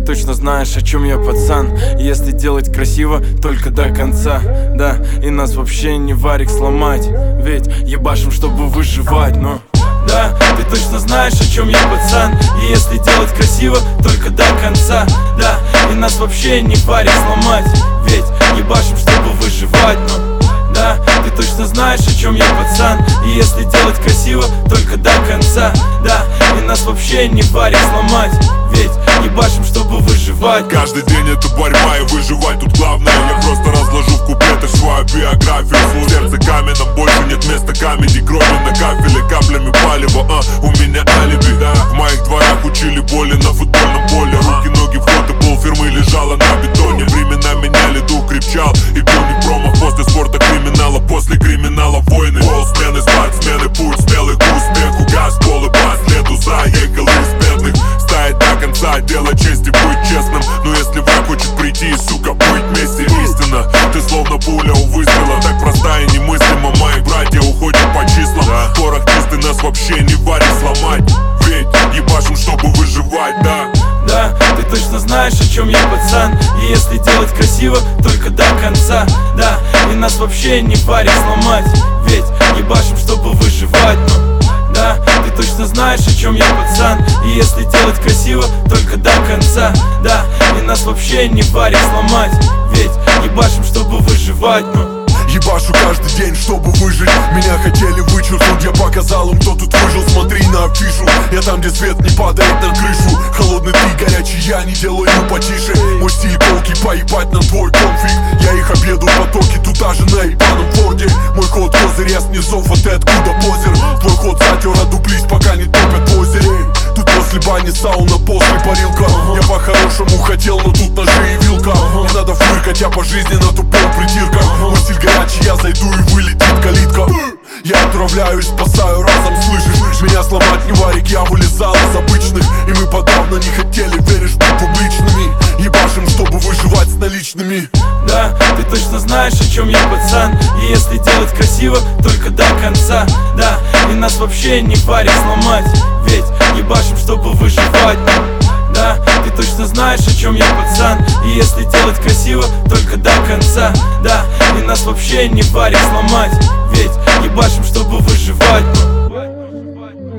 точно знаешь, о чем я, пацан. Если делать красиво, только до конца. Да, и нас вообще не варик сломать. Ведь ебашим, чтобы выживать, но... Да, ты точно знаешь, о чем я, пацан. И если делать красиво, только до конца. Да, и нас вообще не варик сломать. Ведь ебашим, чтобы выживать, но... Да, ты точно знаешь, о чем я, пацан. И если делать красиво, только до конца. Да, и нас вообще не варик сломать. Ведь ебашим, чтобы выживать. Каждый день это борьба и выживать тут главное. Я просто разложу в куплетах свою биографию. В сердце каменном больше нет места камеди. Крови на кафеле, каплями палева, у меня алиби, да. В моих дворах учили боли на футбольном поле. Руки, ноги, вход и полфирмы лежала на бетоне. Времена меняли, дух крепчал и бил не промах. После спорта криминала, после криминала войны. Полсмены, спортсмены, путь смелый к успеху. Газ, колы, по следу заехал из бедных. Стоять до конца, дело чести, быть честным. Но если враг хочет прийти, сука, быть вместе. Истина, ты словно пуля у выстрела. Так проста и немыслима, мои братья уходят по числам. Порох чистый, нас вообще не варит сломать. Ведь ебашим, чтобы выживать, да. Да, ты точно знаешь, о чем я, пацан. И если делать красиво, только до конца. Да, и нас вообще не варик сломать. Ведь ебашим, чтобы выживать, но... Да, ты точно знаешь, о чем я, пацан. И если делать красиво, только до конца. Да, и нас вообще не варик сломать. Ведь ебашим, чтобы выживать, но... Ебашу каждый день, чтобы выжить. Меня хотели вычеркнуть, я показал им, кто тут выжил. Смотри на афишу, я там, где свет не падает на крышу. Холодный ты, горячий я, не делаю потише. Мой стиль полки, поебать на твой конфиг. Я их обеду в потоке, туда же на ебаном форде. Мой ход козырь, я снизов, а ты откуда позер? Твой ход затер, одуплись, пока не топят в озере. Тут после бани сауна, после парилка. Я по-хорошему хотел, но тут ножи и вилка. Не надо фыркать, я по жизни на тупом притирка. Мой стиль горячий, я зайду и вылетит калитка. Я отправляюсь, спасаю разом, слышишь? Меня сломать не варик, я вылезал из обычных. И мы подавно не хотели, веришь, быть публичными. Ебашим, чтобы выживать с наличными. Да, ты точно знаешь, о чем я, пацан. И если делать красиво, только до конца. Да, и нас вообще не варик сломать. Ведь ебашим, чтобы выживать. Да, ты точно знаешь, о чем я, пацан. И если делать красиво, только до конца. Да, и нас вообще не варик сломать. Ведь ебашим, чтобы выживать.